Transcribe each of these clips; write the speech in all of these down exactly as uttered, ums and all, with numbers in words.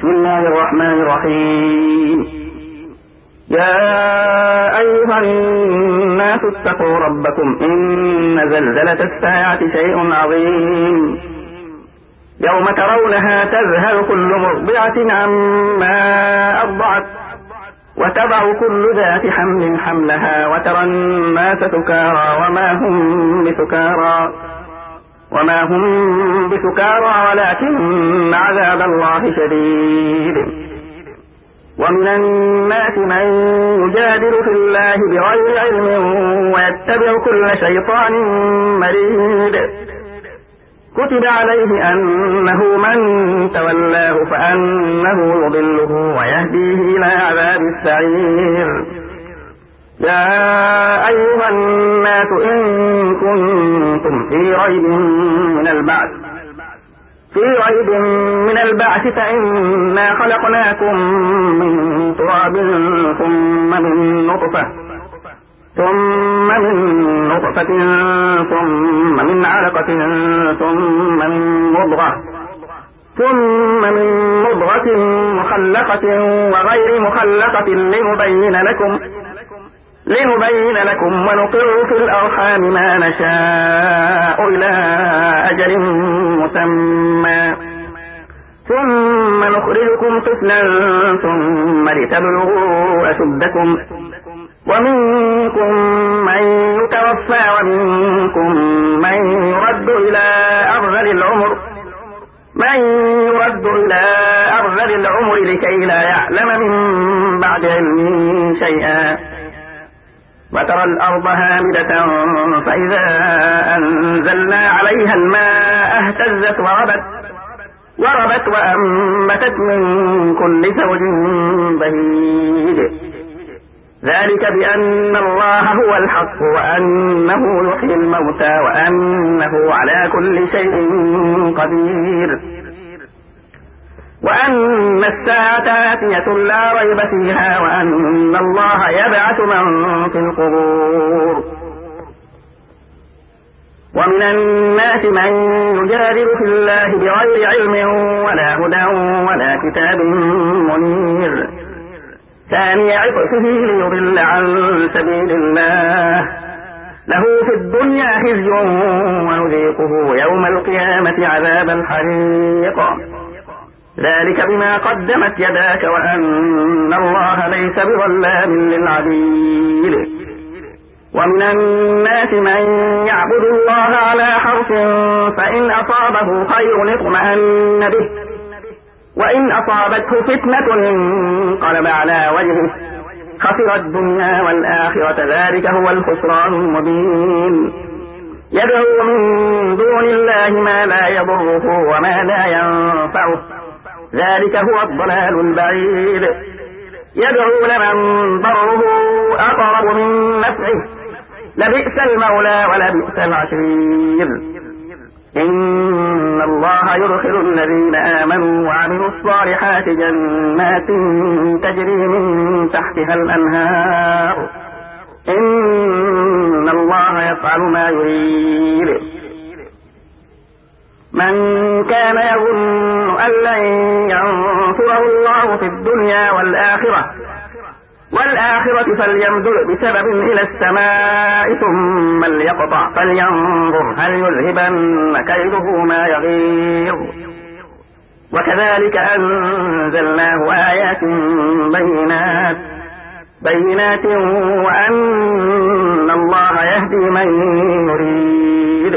بسم الله الرحمن الرحيم. يا أيها الناس اتقوا ربكم إن زلزلة الساعة شيء عظيم يوم ترونها تذهل كل مرضعة عما أرضعت وتضع كل ذات حمل حملها وترى الناس سكارى وما هم بسكارى وما هم بسكارى ولكن عذاب الله شديد. ومن الناس من يجادل في الله بغير علم ويتبع كل شيطان مريد. كتب عليه أنه من تولاه فأنه يضله ويهديه إلى عذاب السعير. يا أيها الناس إن كنتم في ريب من البعث في ريب من البعث فإنا خلقناكم من تراب ثم من نطفة ثم من نطفة ثم من علقة ثم من مضغة ثم من مضغة مخلقة وغير مخلقة لنبين لكم لنبين لكم ونقر في الأرحام ما نشاء إلى أجل مسمى ثم نخرجكم طفلا ثم لتبلغوا أشدكم ومنكم من يتوفى ومنكم من يرد إلى أرذل العمر من يرد إلى أرذل العمر لكي لا يعلم من بعد علم شيئا. وترى الأرض هامدة فإذا أنزلنا عليها الماء اهتزت وربت وربت وأنبتت من كل زوج بهيج. ذلك بأن الله هو الحق وأنه يحيي الموتى وأنه على كل شيء قدير وأن الساعة آتية لا ريب فيها وأن الله يبعث من في القبور. ومن الناس من يجادل في الله بغير علم ولا هدى ولا كتاب منير ثاني عطفه ليضل عن سبيل الله له في الدنيا خزي ونذيقه يوم القيامة عذاب الحريق. ذلك بما قدمت يداك وأن الله ليس بظلام للعبيد. ومن الناس من يعبد الله على حرف فإن أصابه خير اطمأن به وإن أصابته فتنة انقلب على وجهه خسر الدنيا والآخرة ذلك هو الخسران المبين. يدعو من دون الله ما لا يضره وما لا ينفعه ذلك هو الضلال البعيد. يدعو لمن ضره أقرب من نفعه لبئس المولى ولبئس العشير. إن الله يدخل الذين آمنوا وعملوا الصالحات جنات تجري من تحتها الأنهار إن الله يفعل ما يريد. من كان يظن أن لن ينصره الله في الدنيا والآخرة والآخرة فليمدد بسبب إلى السماء ثم ليقطع فلينظر هل يذهبن كيده ما يغيظ. وكذلك أنزلناه آيات بينات بينات وأن الله يهدي من يريد.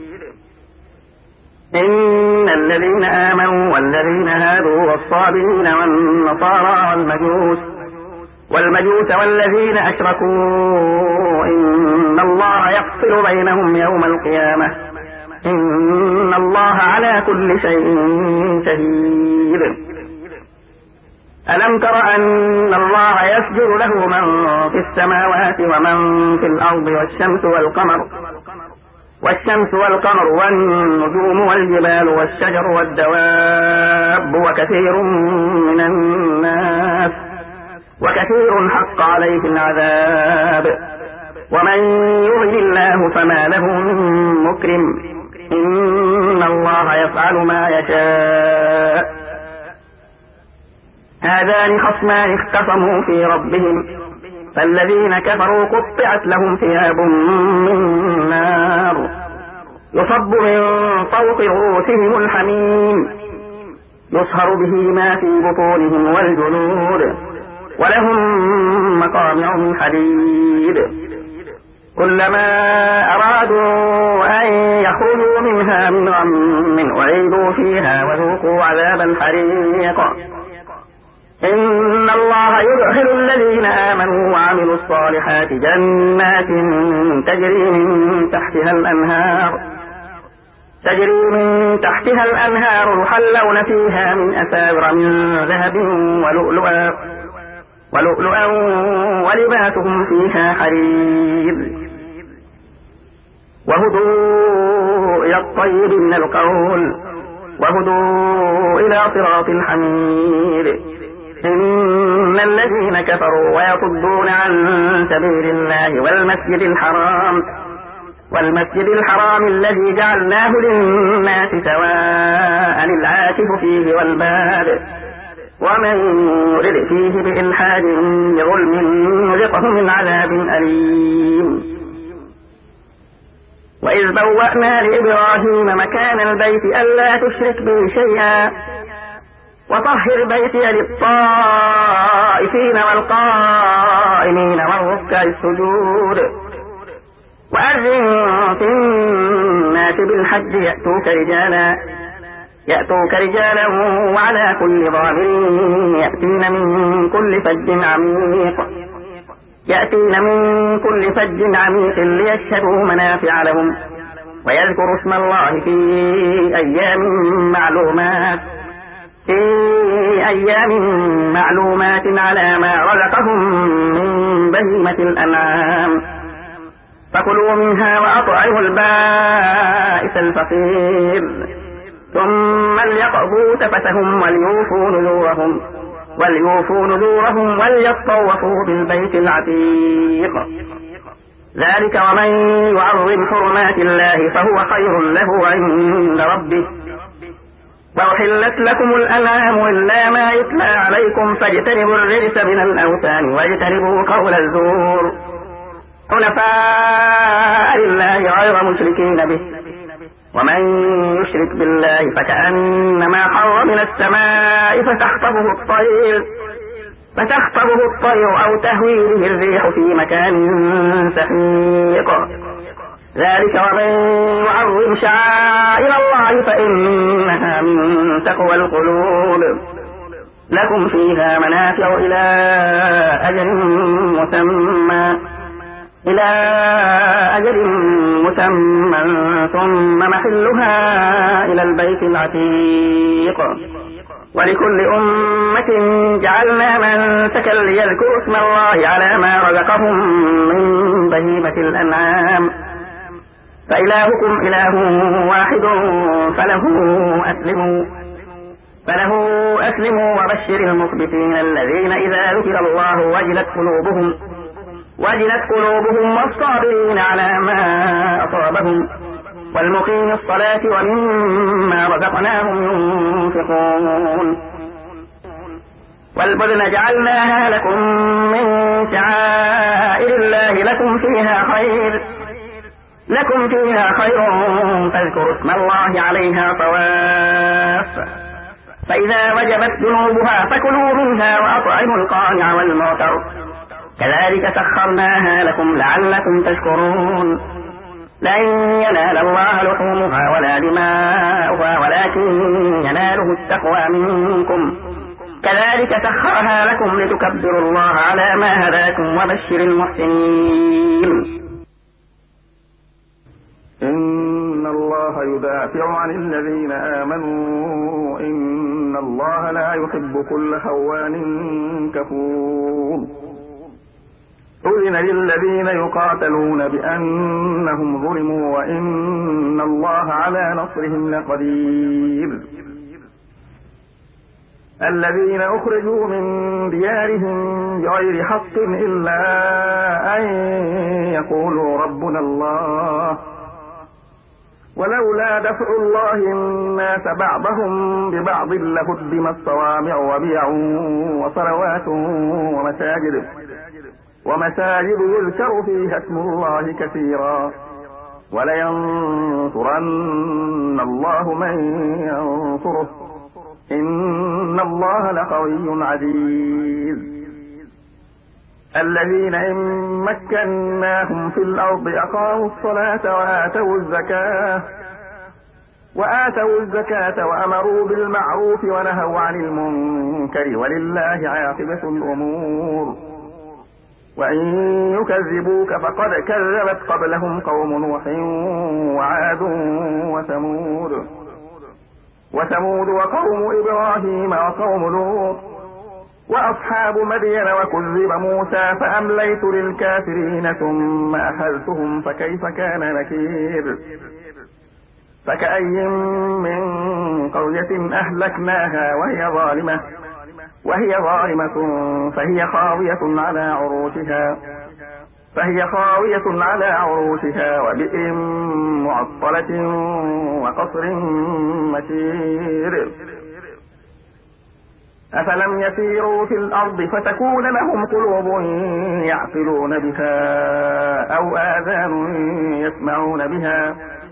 إن الذين آمنوا والذين هادوا والصابرين والنصارى والمجوس والمجوس والذين أشركوا إن الله يفصل بينهم يوم القيامة إن الله على كل شيء شهيد. ألم تر أن الله يسجد له من في السماوات ومن في الأرض والشمس والقمر والشمس والقمر والنجوم والجبال والشجر والدواب وكثير من الناس وكثير حق عليه العذاب ومن يهن الله فما له من مكرم إن الله يفعل ما يشاء هذان خصمان اختصموا في ربهم فالذين كفروا قطعت لهم ثياب من نار يصب من فوق رؤوسهم الحميم يصهر به ما في بطونهم والجلود ولهم مقامع من حديد كلما أرادوا أن يخرجوا منها من غم أعيدوا فيها وذوقوا عذاب الحريق إن الله يدخل الذين آمنوا وعملوا الصالحات جنات تجري من تحتها الأنهار تجري من تحتها الأنهار يحلون فيها من أساور من ذهب ولؤلؤا ولؤلؤا ولباسهم فيها حرير وهدوا إلى الطيب من القول وهدوا إلى صراط الحميد إن الذين كفروا ويصدون عن سبيل الله والمسجد الحرام والمسجد الحرام الذي جعلناه للناس سواء العاكف فيه والباد ومن يرد فيه بإلحاد بظلم نذقه من عذاب أليم وإذ بوأنا لإبراهيم مكان البيت ألا تشرك به شيئا وطهر بيتي للطائفين والقائمين والركع السجود وأذن في الناس بالحج يأتوك رجالا يأتوك رجالا وعلى كل ضامر يأتين من كل فج عميق يأتين من كل فج عميق ليشهدوا منافع لهم ويذكروا اسم الله في أيام معلومات في أيام معلومات على ما رزقهم من بهيمة الأنعام فكلوا منها وأطعموا البائس الفقير ثم ليقضوا تفثهم وليوفوا نذورهم وليوفوا نذورهم وليطوفوا بالبيت العتيق ذلك ومن يعظم حرمات الله فهو خير له عند ربه وأحلت لكم الأنعام إلا ما يتلى عليكم فاجتنبوا الرجس من الأوثان واجتنبوا قول الزور حنفاء لله غير مشركين به ومن يشرك بالله فكأنما خر من السماء فتخطفه الطير فتخطفه الطير أو تهوي به الريح في مكان سحيق ذلك ومن يعظم شعائر الله فإنها من تقوى القلوب لكم فيها منافع إلى أجل مسمى إلى أجل مسمى ثم محلها إلى البيت العتيق ولكل أمة جعلنا منسكا ليذكروا اسم الله على ما رزقهم من بهيمة الأنعام فإلهكم إله واحد فله أسلموا فله أسلموا وبشر المخبتين الذين إذا ذكر الله وجلت قلوبهم وجلت قلوبهم والصابرين على ما أصابهم والمقيم الصلاة ومما رزقناهم ينفقون والبدن جعلناها لكم من شعائر الله لكم فيها خير لكم فيها خير فاذكروا اسم الله عليها طواف فإذا وجبت جنوبها فكلوا منها وأطعموا القانع والمعتر كذلك سخرناها لكم لعلكم تشكرون لن ينال الله لحومها ولا دماؤها ولكن يناله التقوى منكم كذلك سخرها لكم لتكبروا الله على ما هداكم وبشر المحسنين إن الله يدافع عن الذين آمنوا إن الله لا يحب كل خوان كفور أذن للذين يقاتلون بأنهم ظلموا وإن الله على نصرهم لقدير الذين أخرجوا من ديارهم بغير حق إلا أن يقولوا ربنا الله ولولا دفع الله الناس بعضهم ببعض لهدمت صوامع وبيع وصلوات ومساجد ومساجد يذكر فيها اسم الله كثيرا ولينصرن الله من ينصره إن الله لقوي عزيز. الذين إن مكناهم في الأرض أقاموا الصلاة وآتوا الزكاة وآتوا الزكاة وأمروا بالمعروف ونهوا عن المنكر ولله عاقبة الأمور. وإن يكذبوك فقد كذبت قبلهم قوم نوح وعاد وثمود وثمود وقوم إبراهيم وقوم لوط وأصحاب مدين وكذب موسى فأمليت للكافرين ثم أخذتهم فكيف كان نكير. فكأي من قرية أهلكناها وهي ظالمة وهي ظالمة فهي خاوية على عروشها فهي خاوية على عروشها وبئر معطلة وقصر مشيد. أفلم يسيروا في الأرض فتكون لهم قلوب يعقلون بها أو آذان يسمعون بها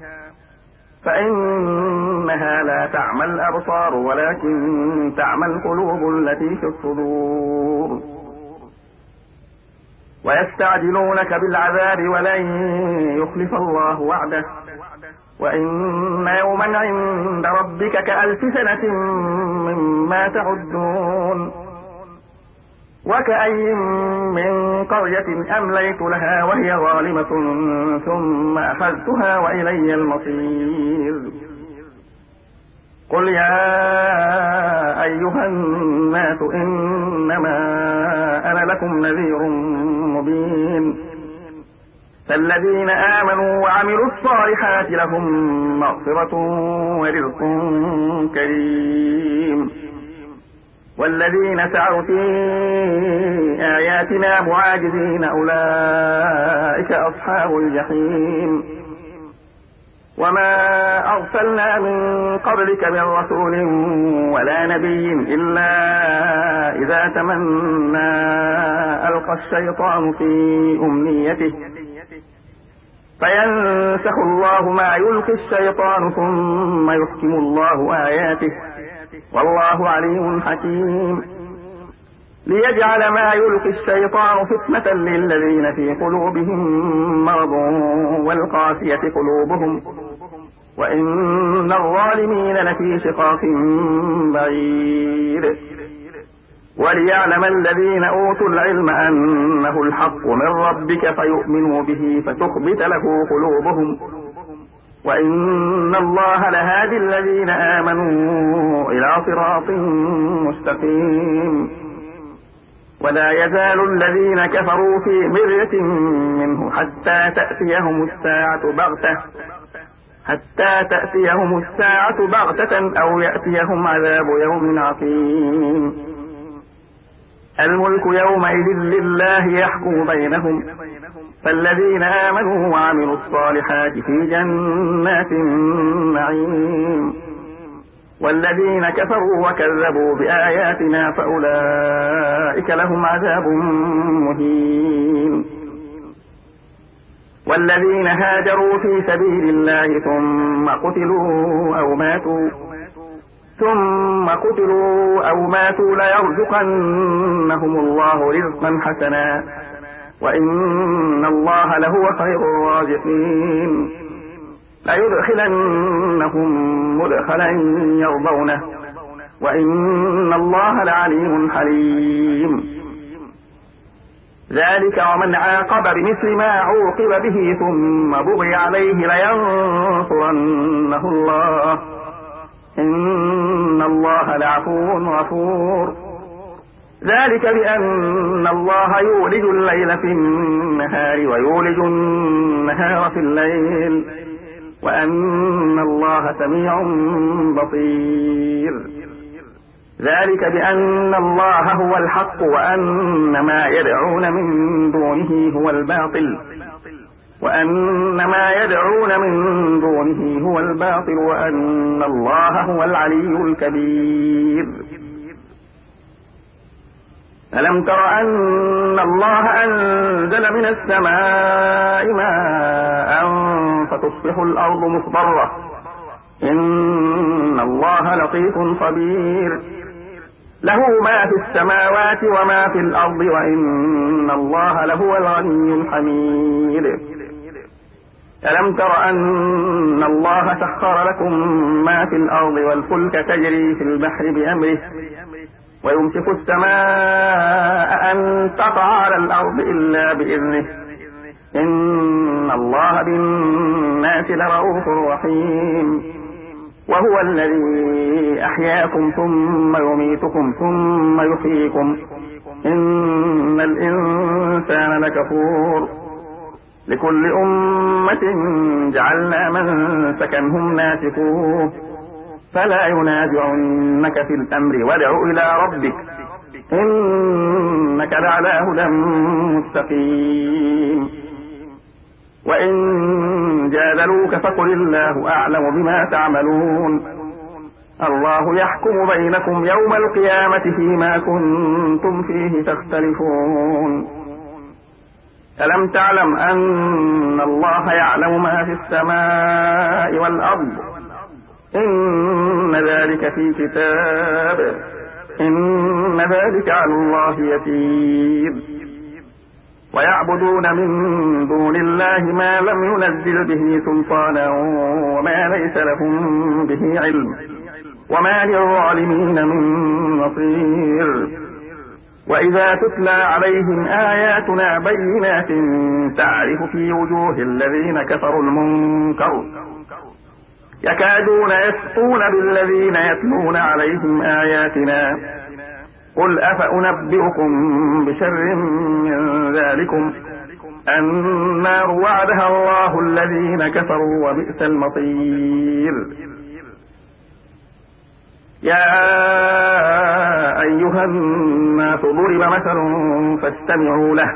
فإنها لا تعمى الأبصار ولكن تعمى القلوب التي في الصدور. ويستعجلونك بالعذاب ولن يخلف الله وعده وإن يوما عند ربك كألف سنة مما تعدون. وكأي من قرية أمليت لها وهي ظالمة ثم أخذتها وإلي المصير. قل يا أيها الناس إنما أنا لكم نذير مبين. فالذين آمنوا وعملوا الصالحات لهم مغفرة ورزق كريم والذين سعوا في آياتنا معاجزين أولئك أصحاب الجحيم. وما أرسلنا من قبلك من رسول ولا نبي إلا إذا تمنى ألقى الشيطان في أمنيته فينسخ الله ما يلقي الشيطان ثم يحكم الله آياته والله عليم حكيم. ليجعل ما يلقي الشيطان فتنة للذين في قلوبهم مرض والقاسية قلوبهم وإن الظالمين لفي شقاق بعيد. وليعلم الذين أوتوا العلم أنه الحق من ربك فيؤمنوا به فتخبت له قلوبهم وإن الله لهادي الذين آمنوا إلى صراط مستقيم. ولا يزال الذين كفروا في مرية منه حتى تأتيهم الساعة بغتة حتى تأتيهم الساعة بغتة أو يأتيهم عذاب يوم عقيم. الملك يومئذ لله يحكم بينهم فالذين آمنوا وعملوا الصالحات في جنات النعيم والذين كفروا وكذبوا بآياتنا فأولئك لهم عذاب مهين. والذين هاجروا في سبيل الله ثم قتلوا أو ماتوا ثم قتلوا أو ماتوا ليرزقنهم الله رزقا حسنا وإن الله لهو خير الرازقين. ليدخلنهم مدخلا يرضونه وإن الله لعليم حليم. ذلك ومن عاقب بمثل ما عوقب به ثم بغي عليه لينصرنه الله إن الله لعفو غفور. ذلك بأن الله يولج الليل في النهار ويولج النهار في الليل وأن الله سميع بصير. ذلك بأن الله هو الحق وأن ما يدعون من دونه هو الباطل وأن ما يدعون من دونه هو الباطل وأن الله هو العلي الكبير. ألم تر أن الله أنزل من السماء ماء فتصبح الأرض مخضرة إن الله لطيف خبير له ما في السماوات وما في الأرض وإن الله لهو الغني الحميد. ألم تر أن الله سخر لكم ما في الأرض والفلك تجري في البحر بأمره ويمسك السماء أن تقع على الأرض إلا بإذنه إن الله بالناس لرؤوف رحيم. وهو الذي أحياكم ثم يميتكم ثم يحييكم إن الإنسان لكفور. لكل أمة جعلنا من سكنهم ناسكوه فلا ينازعنك في الأمر وادع إلى ربك إنك لعلى هدى مستقيم. وإن جادلوك فقل الله أعلم بما تعملون الله يحكم بينكم يوم القيامة فيما كنتم فيه تختلفون. ألم تعلم أن الله يعلم ما في السماء والأرض إن ذلك في كتاب إن ذلك على الله يسير. ويعبدون من دون الله ما لم ينزل به سلطانا وما ليس لهم به علم وما للظالمين من نصير. وإذا تتلى عليهم آياتنا بينات تعرف في وجوه الذين كفروا المنكر يكادون يسطون بالذين يتلون عليهم آياتنا قل أفأنبئكم بشر من ذلكم النار وعدها الله الذين كفروا وبئس المصير. يا أيها الناس ضرب مثل فاستمعوا له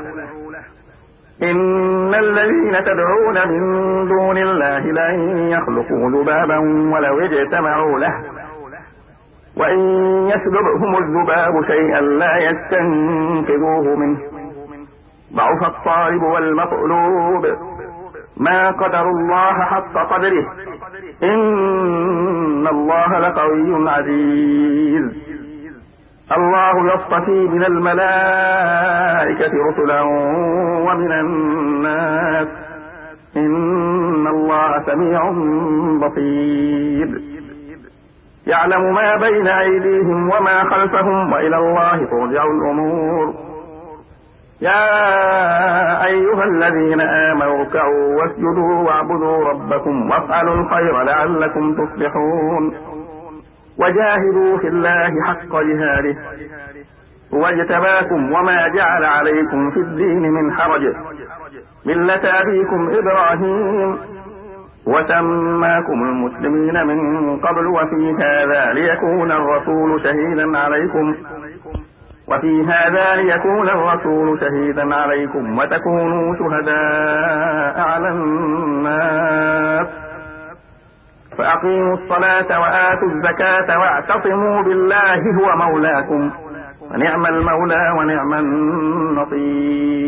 إن الذين تدعون من دون الله لن يخلقوا ذبابا ولو اجتمعوا له وإن يسلبهم الذباب شيئا لا يستنقذوه منه ضعف الطالب والمطلوب ما قدر الله حق قدره إن الله لقوي عزيز. الله يصطفي من الملائكة رسلا ومن الناس إن الله سميع بصير. يعلم ما بين أيديهم وما خلفهم وإلى الله ترجع الأمور. يا أيها الذين آمنوا اركعوا واسجدوا واعبدوا ربكم وافعلوا الخير لعلكم تفلحون. وجاهدوا في الله حق جهاده واجتباكم وما جعل عليكم في الدين من حرج ملة أبيكم إبراهيم وسماكم المسلمين من قبل وفي هذا ليكون الرسول شهيدا عليكم وفي هذا ليكون الرسول شهيدا عليكم وتكونوا شهداء على الناس فأقيموا الصلاة وآتوا الزكاة واعتصموا بالله هو مولاكم ونعم المولى ونعم النصير.